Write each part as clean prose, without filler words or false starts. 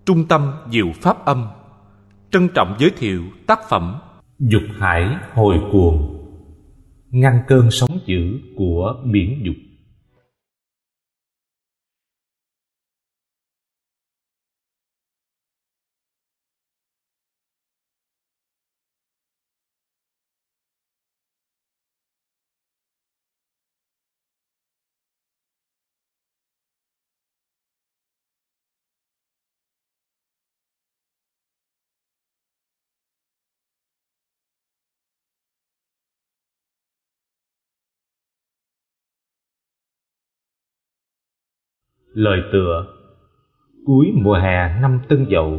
Trung tâm Diệu Pháp Âm trân trọng giới thiệu tác phẩm Dục Hải Hồi Cuồng, ngăn cơn sóng dữ của biển dục. Lời tựa: cuối mùa hè năm Tân Dậu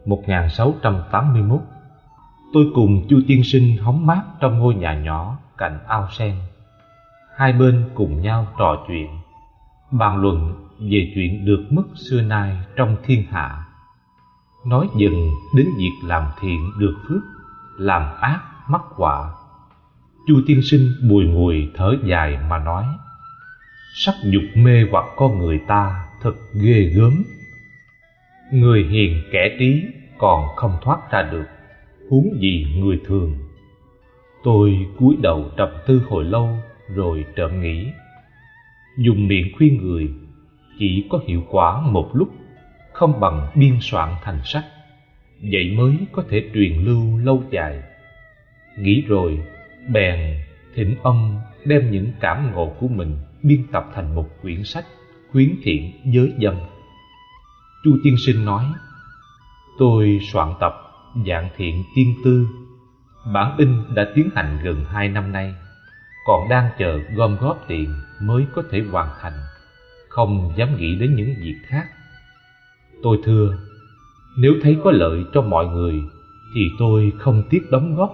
1681, tôi cùng Chu tiên sinh hóng mát trong ngôi nhà nhỏ cạnh ao sen. Hai bên cùng nhau trò chuyện, bàn luận về chuyện được mất xưa nay trong thiên hạ, nói dần đến việc làm thiện được phước, làm ác mắc họa. Chu tiên sinh bùi ngùi thở dài mà nói: sắc dục mê hoặc con người ta thật ghê gớm. Người hiền kẻ trí còn không thoát ra được, huống gì người thường. Tôi cúi đầu trầm tư hồi lâu rồi chợt nghĩ, dùng miệng khuyên người chỉ có hiệu quả một lúc, không bằng biên soạn thành sách, vậy mới có thể truyền lưu lâu dài. Nghĩ rồi bèn thỉnh ông đem những cảm ngộ của mình biên tập thành một quyển sách khuyến thiện giới dâm. Chu tiên sinh nói: tôi soạn tập Dạng Thiện Tiên Tư, bản in đã tiến hành gần 2 năm nay, còn đang chờ gom góp tiền mới có thể hoàn thành, không dám nghĩ đến những việc khác. Tôi thưa, nếu thấy có lợi cho mọi người thì tôi không tiếc đóng góp.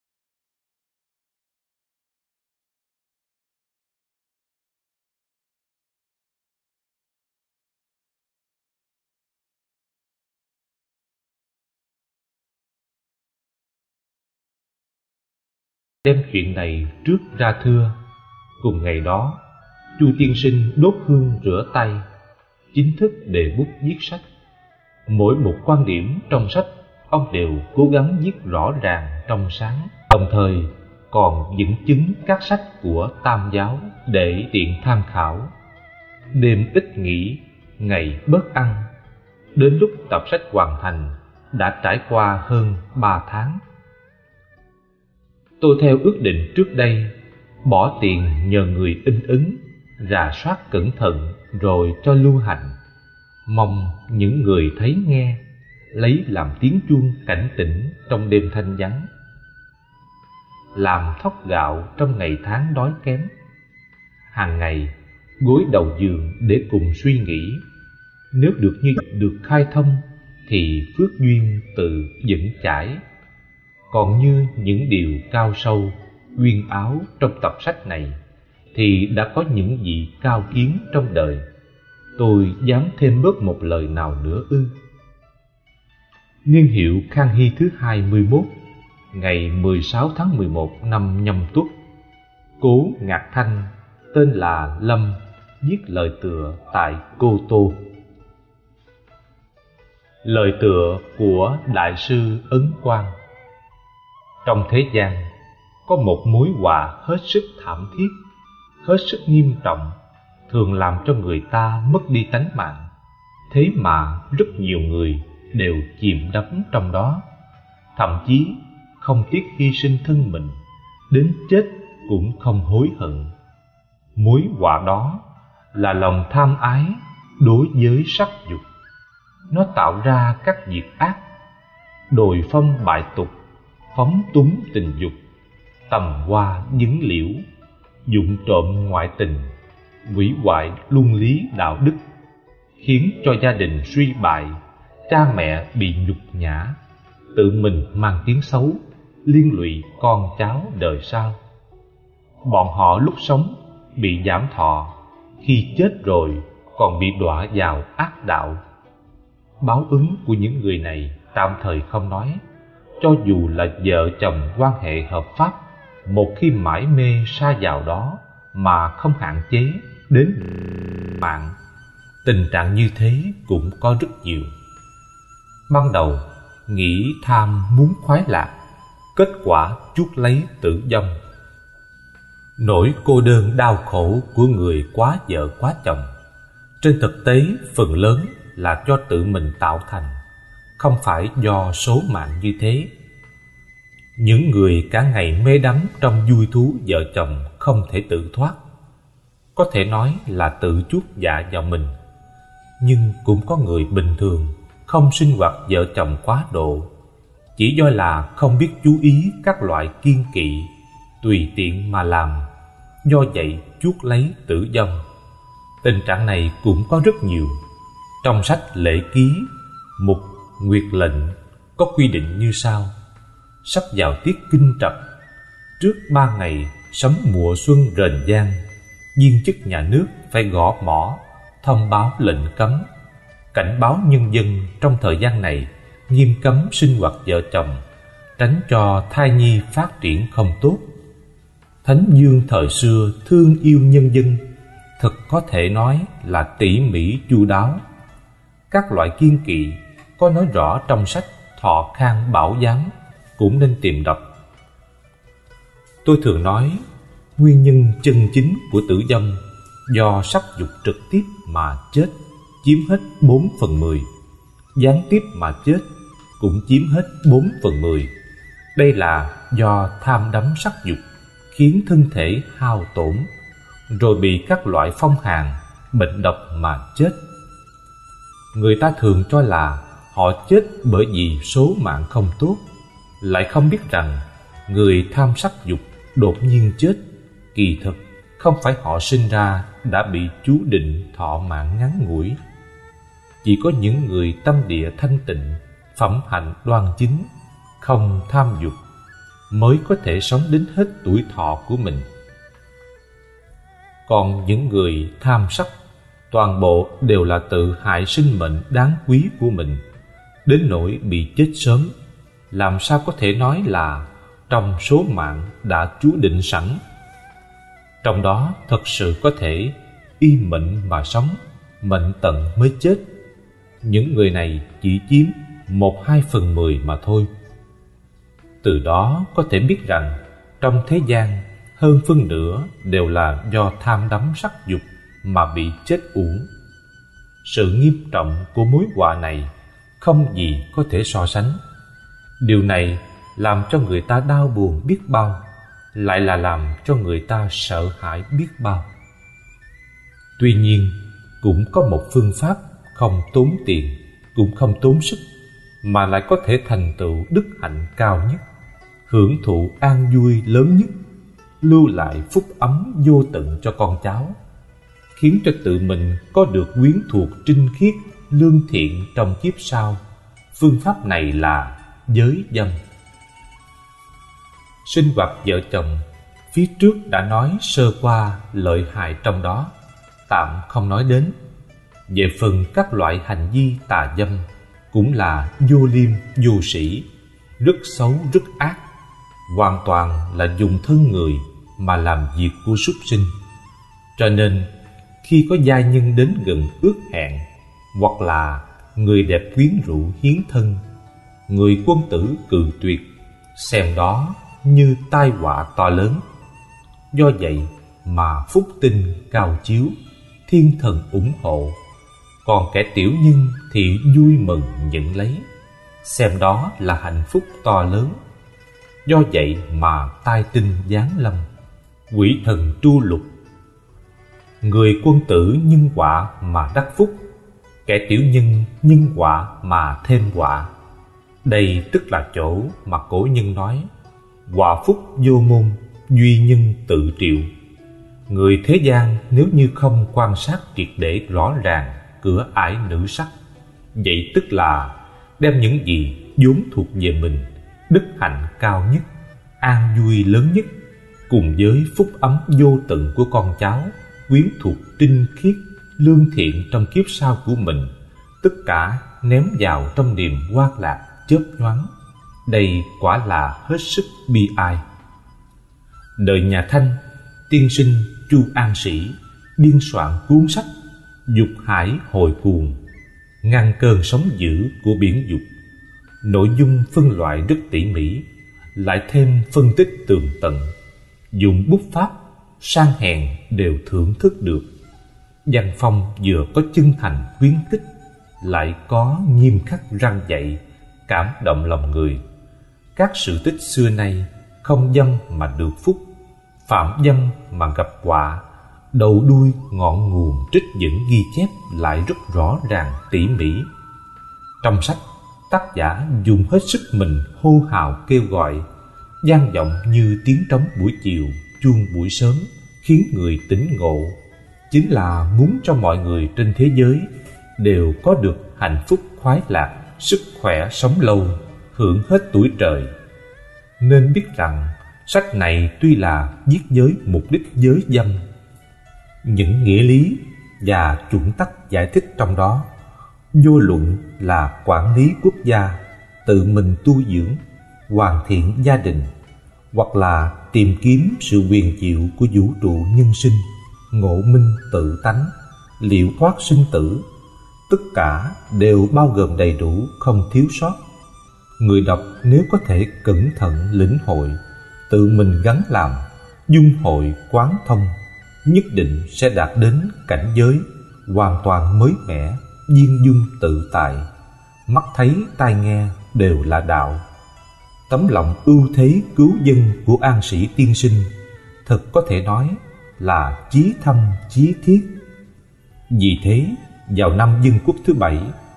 Đem chuyện này trước ra thưa. Cùng ngày đó, Chu tiên sinh đốt hương rửa tay, chính thức đề bút viết sách. Mỗi một quan điểm trong sách ông đều cố gắng viết rõ ràng trong sáng, đồng thời còn dẫn chứng các sách của Tam giáo để tiện tham khảo. Đêm ít nghỉ, ngày bớt ăn, đến lúc tập sách hoàn thành đã trải qua hơn 3 tháng. Tôi theo ước định trước đây, bỏ tiền nhờ người in ấn, rà soát cẩn thận rồi cho lưu hành, mong những người thấy nghe lấy làm tiếng chuông cảnh tỉnh trong đêm thanh vắng, làm thóc gạo trong ngày tháng đói kém. Hàng ngày gối đầu giường để cùng suy nghĩ, nếu được như được khai thông thì phước duyên tự vững chãi. Còn như những điều cao sâu, uyên áo trong tập sách này thì đã có những vị cao kiến trong đời, tôi dám thêm bớt một lời nào nữa ư? Niên hiệu Khang Hy thứ 21, ngày 16 tháng 11 năm Nhâm Tuất, Cố Ngạc Thanh tên là Lâm viết lời tựa tại Cô Tô. Lời tựa của Đại sư Ấn Quang. Trong thế gian có một mối họa hết sức thảm thiết, hết sức nghiêm trọng, thường làm cho người ta mất đi tánh mạng. Thế mà rất nhiều người đều chìm đắm trong đó, thậm chí không tiếc hy sinh thân mình, đến chết cũng không hối hận. Mối họa đó là lòng tham ái đối với sắc dục. Nó tạo ra các việc ác, đồi phong bại tục, phóng túng tình dục, tầm hoa vấn liễu, dụng trộm ngoại tình, hủy hoại luân lý đạo đức, khiến cho gia đình suy bại, cha mẹ bị nhục nhã, tự mình mang tiếng xấu, liên lụy con cháu đời sau. Bọn họ lúc sống bị giảm thọ, khi chết rồi còn bị đọa vào ác đạo. Báo ứng của những người này tạm thời không nói, cho dù là vợ chồng quan hệ hợp pháp, một khi mải mê sa vào đó mà không hạn chế đến mạng, tình trạng như thế cũng có rất nhiều. Ban đầu nghĩ tham muốn khoái lạc, kết quả chuốc lấy tử vong. Nỗi cô đơn đau khổ của người quá vợ quá chồng, trên thực tế phần lớn là do tự mình tạo thành, không phải do số mạng như thế. Những người cả ngày mê đắm trong vui thú vợ chồng không thể tự thoát, có thể nói là tự chuốc dạ vào mình. Nhưng cũng có người bình thường không sinh hoạt vợ chồng quá độ, chỉ do là không biết chú ý các loại kiêng kỵ, tùy tiện mà làm, do vậy chuốc lấy tử vong. Tình trạng này cũng có rất nhiều. Trong sách Lễ Ký, mục Nguyệt lệnh có quy định như sau: sắp vào tiết kinh trập, trước 3 ngày sấm mùa xuân rền vang, viên chức nhà nước phải gõ mõ thông báo lệnh cấm, cảnh báo nhân dân trong thời gian này nghiêm cấm sinh hoạt vợ chồng, tránh cho thai nhi phát triển không tốt. Thánh Dương thời xưa thương yêu nhân dân, thực có thể nói là tỉ mỉ chu đáo. Các loại kiêng kỵ có nói rõ trong sách Thọ Khang Bảo Giám, cũng nên tìm đọc. Tôi thường nói, nguyên nhân chân chính của tử vong do sắc dục trực tiếp mà chết chiếm hết 4/10, gián tiếp mà chết cũng chiếm hết 4/10. Đây là do tham đắm sắc dục khiến thân thể hao tổn, rồi bị các loại phong hàn, bệnh độc mà chết. Người ta thường cho là họ chết bởi vì số mạng không tốt, lại không biết rằng người tham sắc dục đột nhiên chết, kỳ thực không phải họ sinh ra đã bị chú định thọ mạng ngắn ngủi. Chỉ có những người tâm địa thanh tịnh, phẩm hạnh đoan chính, không tham dục, mới có thể sống đến hết tuổi thọ của mình. Còn những người tham sắc, toàn bộ đều là tự hại sinh mệnh đáng quý của mình, đến nỗi bị chết sớm. Làm sao có thể nói là trong số mạng đã chú định sẵn? Trong đó thật sự có thể y mệnh mà sống, mệnh tận mới chết. Những người này chỉ chiếm 1/2/10 mà thôi. Từ đó có thể biết rằng trong thế gian hơn phân nửa đều là do tham đắm sắc dục mà bị chết uổng. Sự nghiêm trọng của mối họa này không gì có thể so sánh. Điều này làm cho người ta đau buồn biết bao, lại là làm cho người ta sợ hãi biết bao. Tuy nhiên, cũng có một phương pháp không tốn tiền, cũng không tốn sức, mà lại có thể thành tựu đức hạnh cao nhất, hưởng thụ an vui lớn nhất, lưu lại phúc ấm vô tận cho con cháu, khiến cho tự mình có được quyến thuộc trinh khiết, lương thiện trong kiếp sau. Phương pháp này là giới dâm. Sinh hoạt vợ chồng, phía trước đã nói sơ qua lợi hại trong đó, tạm không nói đến. Về phần các loại hành vi tà dâm, cũng là vô liêm vô sĩ, rất xấu rất ác, hoàn toàn là dùng thân người mà làm việc của súc sinh. Cho nên khi có giai nhân đến gần ước hẹn, hoặc là người đẹp quyến rũ hiến thân, người quân tử cự tuyệt, xem đó như tai họa to lớn. Do vậy mà phúc tinh cao chiếu, thiên thần ủng hộ, còn kẻ tiểu nhân thì vui mừng nhận lấy, xem đó là hạnh phúc to lớn. Do vậy mà tai tinh giáng lâm, quỷ thần tru lục. Người quân tử nhân quả mà đắc phúc, kẻ tiểu nhân nhân quả mà thêm quả. Đây tức là chỗ mà cổ nhân nói quả phúc vô môn, duy nhân tự triệu. Người thế gian nếu như không quan sát triệt để rõ ràng cửa ải nữ sắc, vậy tức là đem những gì vốn thuộc về mình, đức hạnh cao nhất, an vui lớn nhất, cùng với phúc ấm vô tận của con cháu, quyến thuộc trinh khiết, lương thiện trong kiếp sau của mình, tất cả ném vào trong niềm hoan lạc chớp nhoáng. Đây quả là hết sức bi ai. Đời nhà Thanh, tiên sinh Chu An Sĩ biên soạn cuốn sách Dục Hải Hồi Cuồng, ngăn cơn sóng dữ của biển dục. Nội dung phân loại rất tỉ mỉ, lại thêm phân tích tường tận, dùng bút pháp sang hèn đều thưởng thức được. Văn phong vừa có chân thành khuyến khích, lại có nghiêm khắc răn dạy, cảm động lòng người. Các sự tích xưa nay không dâm mà được phúc, phạm dâm mà gặp họa. Đầu đuôi ngọn nguồn trích dẫn ghi chép lại rất rõ ràng tỉ mỉ. Trong sách, tác giả dùng hết sức mình hô hào kêu gọi, vang vọng như tiếng trống buổi chiều, chuông buổi sớm, khiến người tỉnh ngộ. Chính là muốn cho mọi người trên thế giới đều có được hạnh phúc khoái lạc, sức khỏe sống lâu, hưởng hết tuổi trời. Nên biết rằng sách này tuy là viết với mục đích giới dâm, những nghĩa lý và chuẩn tắc giải thích trong đó vô luận là quản lý quốc gia, tự mình tu dưỡng, hoàn thiện gia đình, hoặc là tìm kiếm sự quyền diệu của vũ trụ nhân sinh, ngộ minh tự tánh, liệu thoát sinh tử, tất cả đều bao gồm đầy đủ, không thiếu sót. Người đọc nếu có thể cẩn thận lĩnh hội, tự mình gắn làm, dung hội quán thông, nhất định sẽ đạt đến cảnh giới hoàn toàn mới mẻ, viên dung tự tại. Mắt thấy tai nghe đều là đạo. Tấm lòng ưu thế cứu dân của An Sĩ tiên sinh thật có thể nói là chí thâm chí thiết. Vì thế, vào năm Dân Quốc thứ 7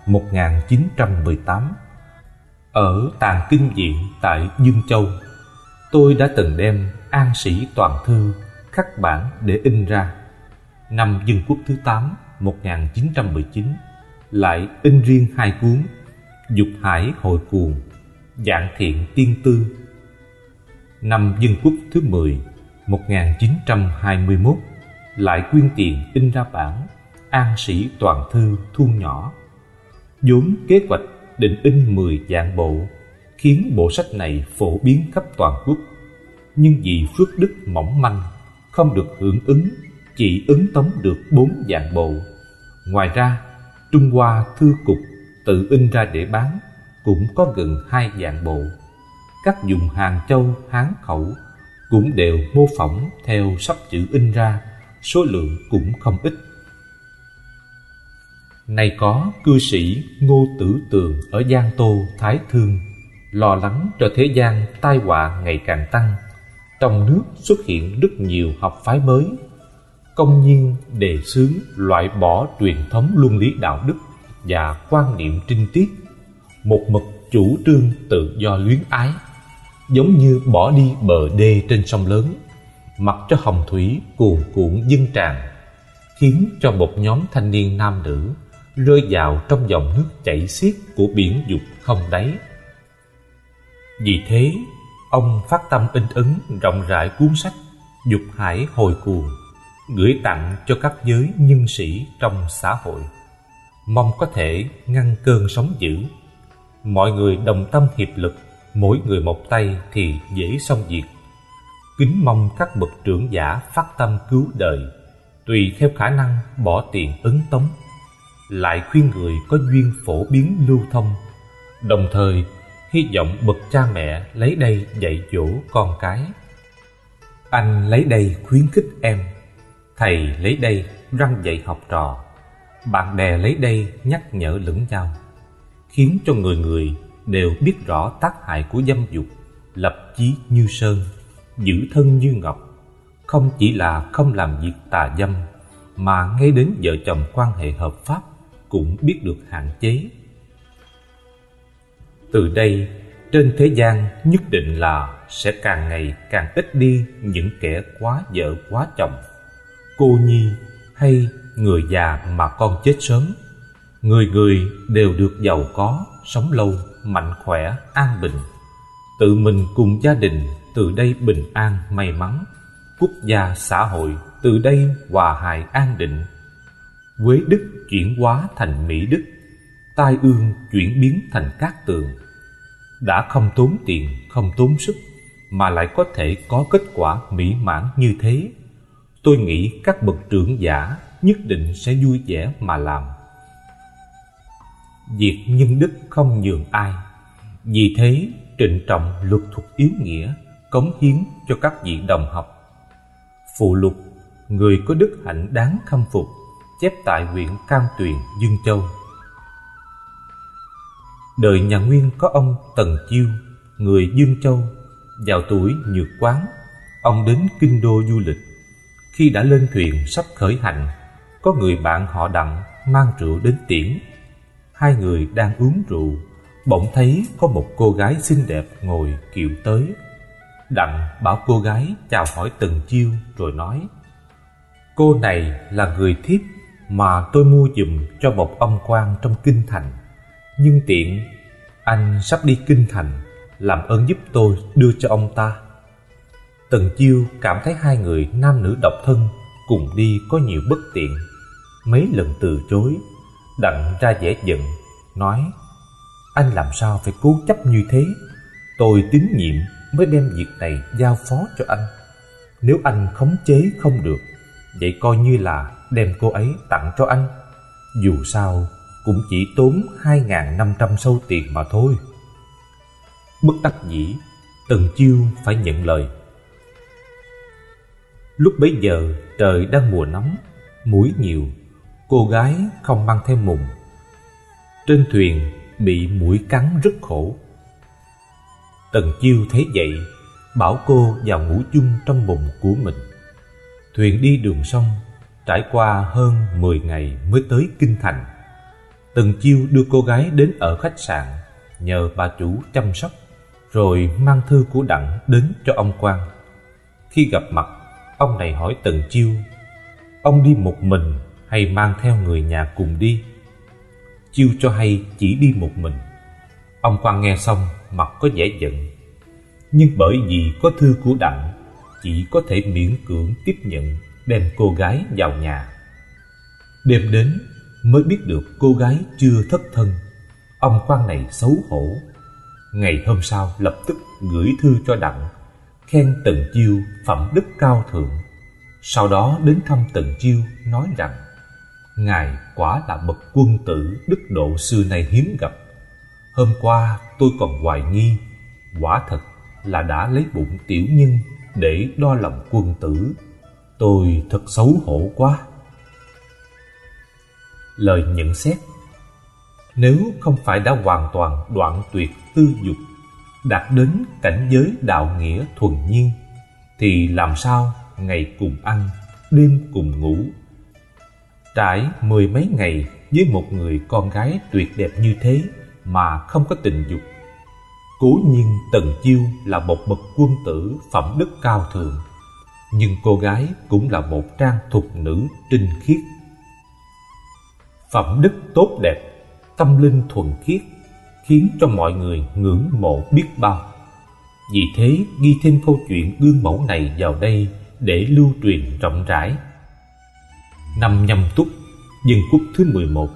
1918, ở Tàng Kinh Viện tại Dương Châu, tôi đã từng đem An Sĩ toàn thư khắc bản để in ra. Năm Dân Quốc thứ 8 1919 lại in riêng hai cuốn Dục Hải Hội Cuồng, Dạng Thiện Tiên Tư. Năm Dân Quốc thứ 10 1921 lại quyên tiền in ra bản An Sĩ toàn thư thu nhỏ. vốn kế hoạch định in 10 vạn bộ, khiến bộ sách này phổ biến khắp toàn quốc. Nhưng vì phước đức mỏng manh, không được hưởng ứng, chỉ ứng tống được 4 vạn bộ. Ngoài ra, Trung Hoa Thư Cục tự in ra để bán cũng có gần 2 vạn bộ. Các vùng Hàng Châu, Hán khẩu cũng đều mô phỏng theo sắp chữ in ra, số lượng cũng không ít. Nay có cư sĩ Ngô Tử Tường ở Giang Tô, Thái Thương lo lắng cho thế gian tai họa ngày càng tăng. Trong nước xuất hiện rất nhiều học phái mới, công nhiên đề xướng loại bỏ truyền thống luân lý đạo đức và quan niệm trinh tiết, một mực chủ trương tự do luyến ái, giống như bỏ đi bờ đê trên sông lớn, mặc cho hồng thủy cuồn cuộn dâng tràn, khiến cho một nhóm thanh niên nam nữ rơi vào trong dòng nước chảy xiết của biển dục không đáy. Vì thế, ông phát tâm in ấn rộng rãi cuốn sách Dục Hải Hồi Cuồng, gửi tặng cho các giới nhân sĩ trong xã hội, mong có thể ngăn cơn sóng dữ. Mọi người đồng tâm hiệp lực, mỗi người một tay thì dễ xong việc. Kính mong các bậc trưởng giả phát tâm cứu đời, tùy theo khả năng bỏ tiền ấn tống. Lại khuyên người có duyên phổ biến lưu thông, đồng thời hy vọng bậc cha mẹ lấy đây dạy dỗ con cái. Anh lấy đây khuyến khích em, thầy lấy đây răn dạy học trò, bạn bè lấy đây nhắc nhở lẫn nhau, khiến cho người người đều biết rõ tác hại của dâm dục, lập chí như sơn, giữ thân như ngọc. Không chỉ là không làm việc tà dâm, mà ngay đến vợ chồng quan hệ hợp pháp cũng biết được hạn chế. Từ đây, trên thế gian nhất định là sẽ càng ngày càng ít đi những kẻ quá vợ quá chồng, cô nhi hay người già mà con chết sớm. Người người đều được giàu có, sống lâu, mạnh khỏe, an bình. Tự mình cùng gia đình từ đây bình an, may mắn. Quốc gia, xã hội từ đây hòa hài an định. Quế đức chuyển hóa thành mỹ đức, tai ương chuyển biến thành cát tường. Đã không tốn tiền, không tốn sức, mà lại có thể có kết quả mỹ mãn như thế, tôi nghĩ các bậc trưởng giả nhất định sẽ vui vẻ mà làm. việc nhân đức không nhường ai. Vì thế trịnh trọng luật thuật yếu nghĩa, cống hiến cho các vị đồng học. Phụ lục: người có đức hạnh đáng khâm phục, chép tại huyện Cam Tuyền, Dương Châu. Đời nhà Nguyên có ông Tần Chiêu, người Dương Châu. Vào tuổi nhược quán, ông đến kinh đô du lịch. Khi đã lên thuyền sắp khởi hành, có người bạn họ Đặng mang rượu đến tiễn. Hai người đang uống rượu, bỗng thấy có một cô gái xinh đẹp ngồi kiệu tới. Đặng bảo cô gái chào hỏi Tần Chiêu rồi nói: cô này là người thiếp mà tôi mua giùm cho một ông quan trong kinh thành. Nhưng tiện anh sắp đi kinh thành, làm ơn giúp tôi đưa cho ông ta. Tần Chiêu cảm thấy hai người nam nữ độc thân cùng đi có nhiều bất tiện, mấy lần từ chối. Đặng ra vẻ giận, nói: anh làm sao phải cố chấp như thế? Tôi tín nhiệm mới đem việc này giao phó cho anh. Nếu anh khống chế không được, vậy coi như là đem cô ấy tặng cho anh. Dù sao cũng chỉ tốn 2.500 sâu tiền mà thôi. Bất đắc dĩ, Tần Chiêu phải nhận lời. Lúc bấy giờ trời đang mùa nóng, muỗi nhiều. Cô gái không mang theo mùng. Trên thuyền bị muỗi cắn rất khổ. Tần Chiêu thấy vậy, bảo cô vào ngủ chung trong mùng của mình. Thuyền đi đường sông, trải qua hơn 10 ngày mới tới kinh thành. Tần Chiêu đưa cô gái đến ở khách sạn, nhờ bà chủ chăm sóc, rồi mang thư của Đặng đến cho ông quan. Khi gặp mặt, ông này hỏi Tần Chiêu: ông đi một mình hay mang theo người nhà cùng đi? Chiêu cho hay chỉ đi một mình. Ông quan nghe xong mặt có vẻ giận, nhưng bởi vì có thư của Đặng, chỉ có thể miễn cưỡng tiếp nhận, đem cô gái vào nhà. Đêm đến mới biết được cô gái chưa thất thân. Ông quan này xấu hổ. Ngày hôm sau lập tức gửi thư cho Đặng, khen Tần Chiêu phẩm đức cao thượng. Sau đó đến thăm Tần Chiêu, nói rằng: ngài quả là bậc quân tử đức độ xưa nay hiếm gặp. Hôm qua tôi còn hoài nghi, quả thật là đã lấy bụng tiểu nhân để đo lòng quân tử. Tôi thật xấu hổ quá. Lời nhận xét: nếu không phải đã hoàn toàn đoạn tuyệt tư dục, đạt đến cảnh giới đạo nghĩa thuần nhiên, thì làm sao ngày cùng ăn, đêm cùng ngủ? Trải 10 mấy ngày với một người con gái tuyệt đẹp như thế mà không có tình dục. Cố nhiên Tần Chiêu là một bậc quân tử phẩm đức cao thượng, nhưng cô gái cũng là một trang thục nữ trinh khiết. Phẩm đức tốt đẹp, tâm linh thuần khiết, khiến cho mọi người ngưỡng mộ biết bao. Vì thế ghi thêm câu chuyện gương mẫu này vào đây để lưu truyền rộng rãi. Năm Nhâm Tuất, Dân Quốc thứ 11,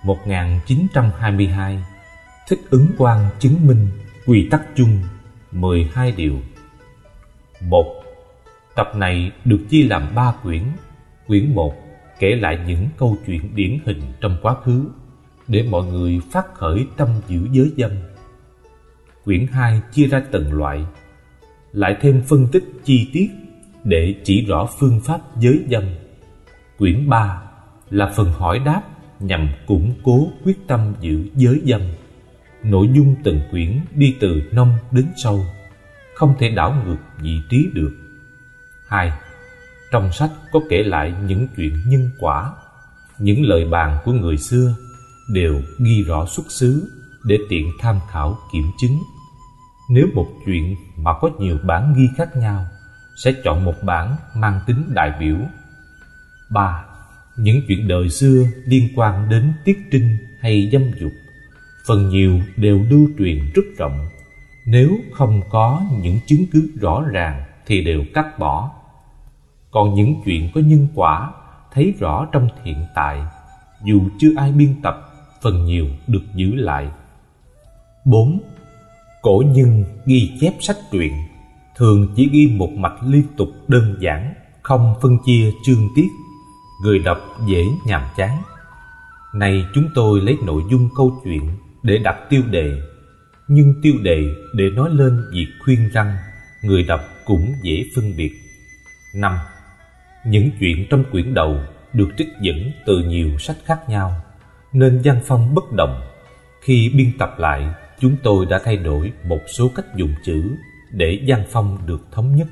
1922, Thích Ứng Quang chứng minh quy tắc chung 12 điều. 1. Tập này được chia làm 3 quyển. Quyển 1 kể lại những câu chuyện điển hình trong quá khứ, để mọi người phát khởi tâm giữ giới dâm. Quyển 2 chia ra từng loại, lại thêm phân tích chi tiết để chỉ rõ phương pháp giới dâm. Quyển 3 là phần hỏi đáp nhằm củng cố quyết tâm giữ giới dâm. Nội dung từng quyển đi từ nông đến sâu, không thể đảo ngược vị trí được. 2. Trong sách có kể lại những chuyện nhân quả. Những lời bàn của người xưa đều ghi rõ xuất xứ để tiện tham khảo kiểm chứng. Nếu một chuyện mà có nhiều bản ghi khác nhau, sẽ chọn một bản mang tính đại biểu. 3. Những chuyện đời xưa liên quan đến tiết trinh hay dâm dục, phần nhiều đều lưu truyền rất rộng. Nếu không có những chứng cứ rõ ràng thì đều cắt bỏ. Còn những chuyện có nhân quả, thấy rõ trong hiện tại, dù chưa ai biên tập, phần nhiều được giữ lại. 4. Cổ nhân ghi chép sách truyện thường chỉ ghi một mạch liên tục đơn giản, không phân chia chương tiết, người đọc dễ nhàm chán. Nay chúng tôi lấy nội dung câu chuyện để đặt tiêu đề, nhưng tiêu đề để nói lên việc khuyên răn, người đọc cũng dễ phân biệt. 5. Những chuyện trong quyển đầu được trích dẫn từ nhiều sách khác nhau, nên văn phong bất đồng. Khi biên tập lại, chúng tôi đã thay đổi một số cách dùng chữ để văn phong được thống nhất.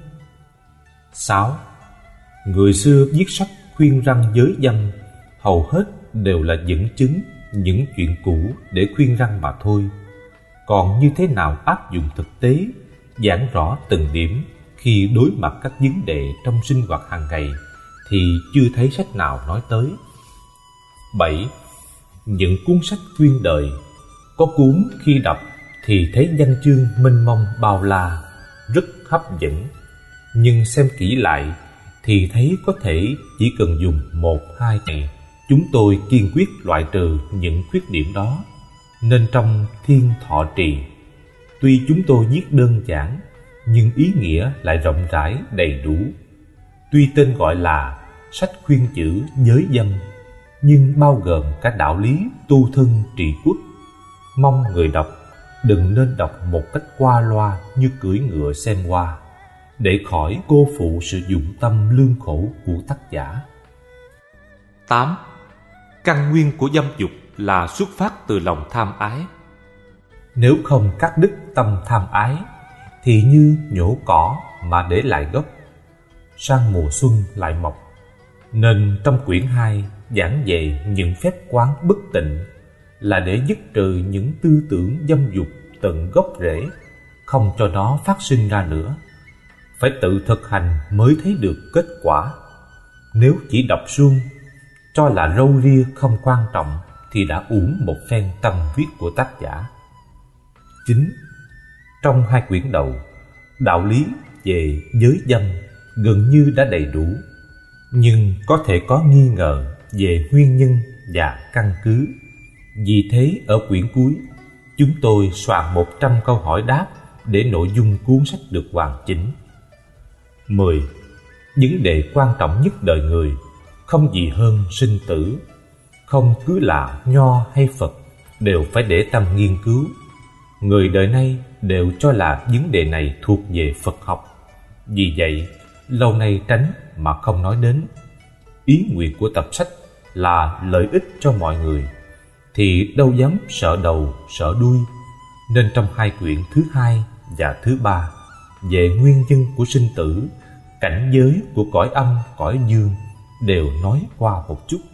6. Người xưa viết sách khuyên răn giới dâm hầu hết đều là dẫn chứng những chuyện cũ để khuyên răn mà thôi. Còn như thế nào áp dụng thực tế, giảng rõ từng điểm khi đối mặt các vấn đề trong sinh hoạt hàng ngày thì chưa thấy sách nào nói tới. 7. Những cuốn sách khuyên đời, có cuốn khi đọc thì thấy văn chương mênh mông bao la, rất hấp dẫn, nhưng xem kỹ lại thì thấy có thể chỉ cần dùng 1-2 ngày. Chúng tôi kiên quyết loại trừ những khuyết điểm đó, nên trong Thiên Thọ Trì, tuy chúng tôi viết đơn giản nhưng ý nghĩa lại rộng rãi đầy đủ. Tuy tên gọi là sách khuyên chữ giới dâm, nhưng bao gồm cả đạo lý tu thân trị quốc. Mong người đọc đừng nên đọc một cách qua loa như cưỡi ngựa xem hoa, để khỏi cô phụ sự dụng tâm lương khổ của tác giả. 8. Căn nguyên của dâm dục là xuất phát từ lòng tham ái. Nếu không cắt đứt tâm tham ái thì như nhổ cỏ mà để lại gốc, sang mùa xuân lại mọc. Nên trong quyển 2 giảng về những phép quán bất tịnh là để dứt trừ những tư tưởng dâm dục tận gốc rễ, không cho nó phát sinh ra nữa. Phải tự thực hành mới thấy được kết quả. Nếu chỉ đọc suông, cho là râu ria không quan trọng thì đã uổng một phen tâm huyết của tác giả. 9. Trong 2 quyển đầu, đạo lý về giới dâm gần như đã đầy đủ, nhưng có thể có nghi ngờ về nguyên nhân và căn cứ. Vì thế ở quyển cuối, chúng tôi soạn 100 câu hỏi đáp để nội dung cuốn sách được hoàn chỉnh. 10. Vấn đề quan trọng nhất đời người không gì hơn sinh tử. Không cứ là Nho hay Phật đều phải để tâm nghiên cứu. Người đời nay đều cho là vấn đề này thuộc về Phật học. Vì vậy, lâu nay tránh mà không nói đến. Ý nguyện của tập sách là lợi ích cho mọi người, thì đâu dám sợ đầu sợ đuôi. Nên trong 2 quyển thứ 2 và thứ 3 về nguyên nhân của sinh tử, cảnh giới của cõi âm cõi dương đều nói qua một chút.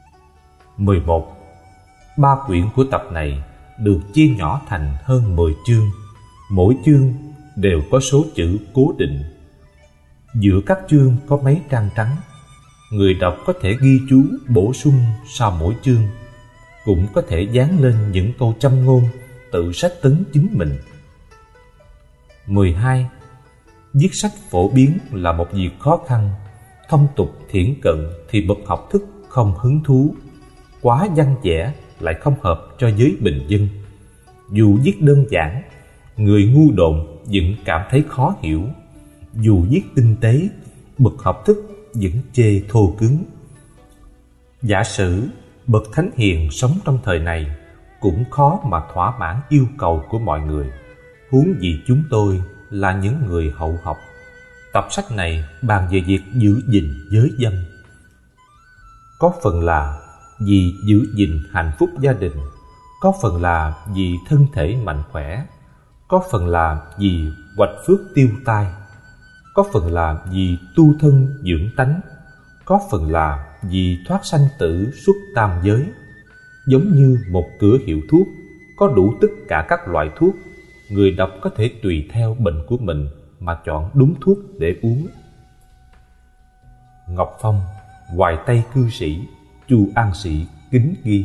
11. 3 quyển của tập này được chia nhỏ thành hơn 10 chương. Mỗi chương đều có số chữ cố định. Giữa các chương có mấy trang trắng. Người đọc có thể ghi chú bổ sung sau mỗi chương, cũng có thể dán lên những câu châm ngôn tự sách tấn chính mình. 12. Viết sách phổ biến là một việc khó khăn. Thông tục thiển cận thì bậc học thức không hứng thú, quá văn vẻ lại không hợp cho giới bình dân. Dù viết đơn giản, người ngu độn vẫn cảm thấy khó hiểu. Dù viết tinh tế, bậc học thức vẫn chê thô cứng. Giả sử bậc thánh hiền sống trong thời này cũng khó mà thỏa mãn yêu cầu của mọi người, huống gì chúng tôi là những người hậu học. Tập sách này bàn về việc giữ gìn giới dâm. Có phần là vì giữ gìn hạnh phúc gia đình, có phần là vì thân thể mạnh khỏe, có phần là vì hoạch phước tiêu tai, có phần là vì tu thân dưỡng tánh, có phần là vì thoát sanh tử xuất tam giới. Giống như một cửa hiệu thuốc có đủ tất cả các loại thuốc, người đọc có thể tùy theo bệnh của mình mà chọn đúng thuốc để uống. Ngọc Phong, Hoài Tây cư sĩ, Chu An Sĩ kính ghi: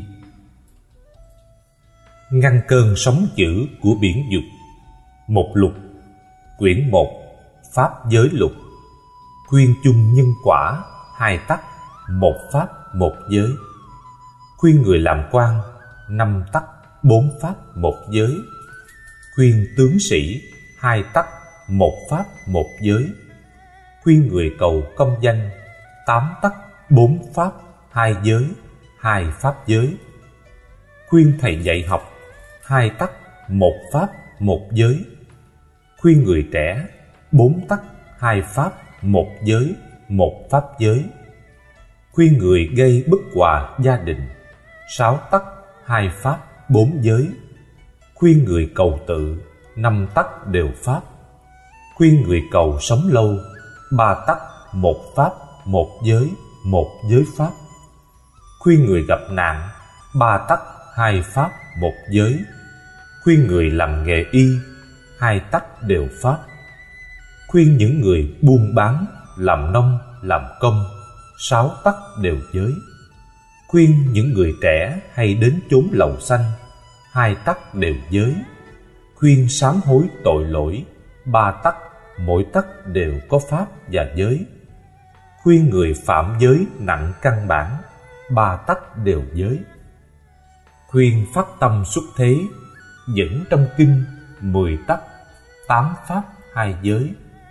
ngăn cơn sóng dữ của biển dục. Một lục. Quyển 1. Pháp giới lục. Khuyên chung nhân quả, 2 tắc, 1 pháp 1 giới. Khuyên người làm quan, 5 tắc, 4 pháp 1 giới. Khuyên tướng sĩ, 2 tắc, 1 pháp 1 giới. Khuyên người cầu công danh, 8 tắc, 4 pháp 2 giới, 2 pháp giới. Khuyên thầy dạy học, 2 tắc, 1 pháp, 1 giới. Khuyên người trẻ, 4 tắc, 2 pháp, 1 giới, 1 pháp giới. Khuyên người gây bất hòa gia đình, 6 tắc, 2 pháp, 4 giới. Khuyên người cầu tự, 5 tắc đều pháp. Khuyên người cầu sống lâu, 3 tắc, 1 pháp, 1 giới, 1 giới pháp. Khuyên người gặp nạn, 3 tắc, 2 pháp, 1 giới. Khuyên người làm nghề y, 2 tắc đều pháp. Khuyên những người buôn bán, làm nông, làm công, 6 tắc đều giới. Khuyên những người trẻ hay đến chốn lầu xanh, 2 tắc đều giới. Khuyên sám hối tội lỗi, 3 tắc, mỗi tắc đều có pháp và giới. Khuyên người phạm giới nặng căn bản, 3 tắc đều giới. Khuyên phát tâm xuất thế, dẫn trong kinh 10 tắc, 8 pháp 2 giới.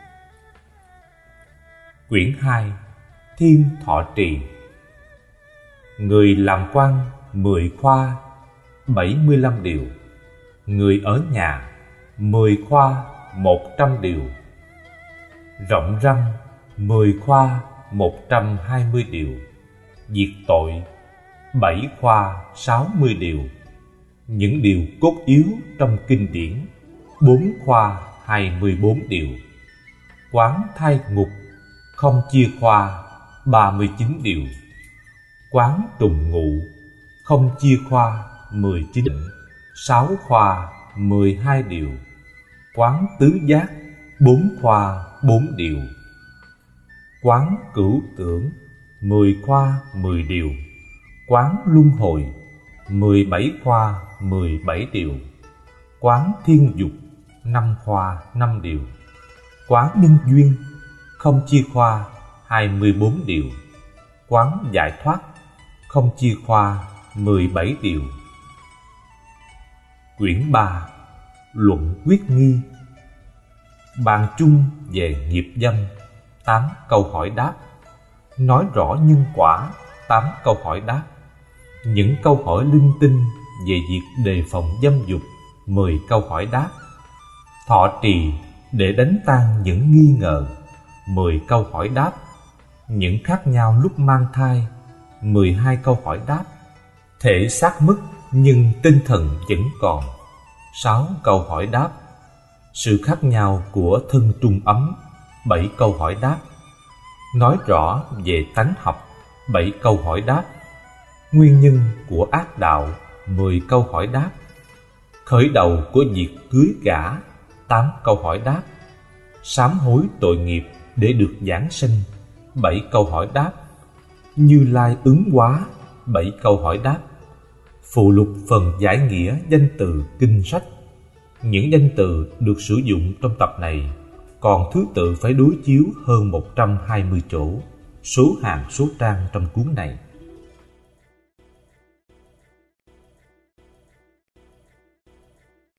Quyển 2 Thiên Thọ Trì. Người làm quan 10 khoa, 75 điều. Người ở nhà 10 khoa, 100 điều. Rộng răng 10 khoa, 120 điều. Diệt tội 7 khoa, 60 điều. Những điều cốt yếu trong kinh điển 4 khoa, 24 điều. Quán thai ngục không chia khoa, 39 điều. Quán trùng ngụ không chia khoa, 19, 6 khoa, 12 điều. Quán tứ giác 4 khoa, 4 điều. Quán cửu tưởng 10 khoa, 10 điều. Quán luân hồi 17 khoa, 17 điều. Quán thiên dục 5 khoa, 5 điều. Quán nhân duyên không chia khoa, 24 điều. Quán giải thoát không chia khoa, 17 điều. Quyển 3 Luận quyết nghi. Bàn chung về nghiệp dâm, 8 câu hỏi đáp. Nói rõ nhân quả, 8 câu hỏi đáp. Những câu hỏi linh tinh về việc đề phòng dâm dục, 10 câu hỏi đáp. Thọ trì để đánh tan những nghi ngờ, 10 câu hỏi đáp. Những khác nhau lúc mang thai, 12 câu hỏi đáp. Thể xác mất nhưng tinh thần vẫn còn, 6 câu hỏi đáp. Sự khác nhau của thân trung ấm, 7 câu hỏi đáp. Nói rõ về tánh học, 7 câu hỏi đáp. Nguyên nhân của ác đạo, 10 câu hỏi đáp. Khởi đầu của việc cưới gả, 8 câu hỏi đáp. Sám hối tội nghiệp để được giảng sinh, 7 câu hỏi đáp. Như Lai ứng hóa, 7 câu hỏi đáp. Phụ lục phần giải nghĩa danh từ kinh sách. Những danh từ được sử dụng trong tập này, còn thứ tự phải đối chiếu hơn 120 chỗ, số hàng số trang trong cuốn này.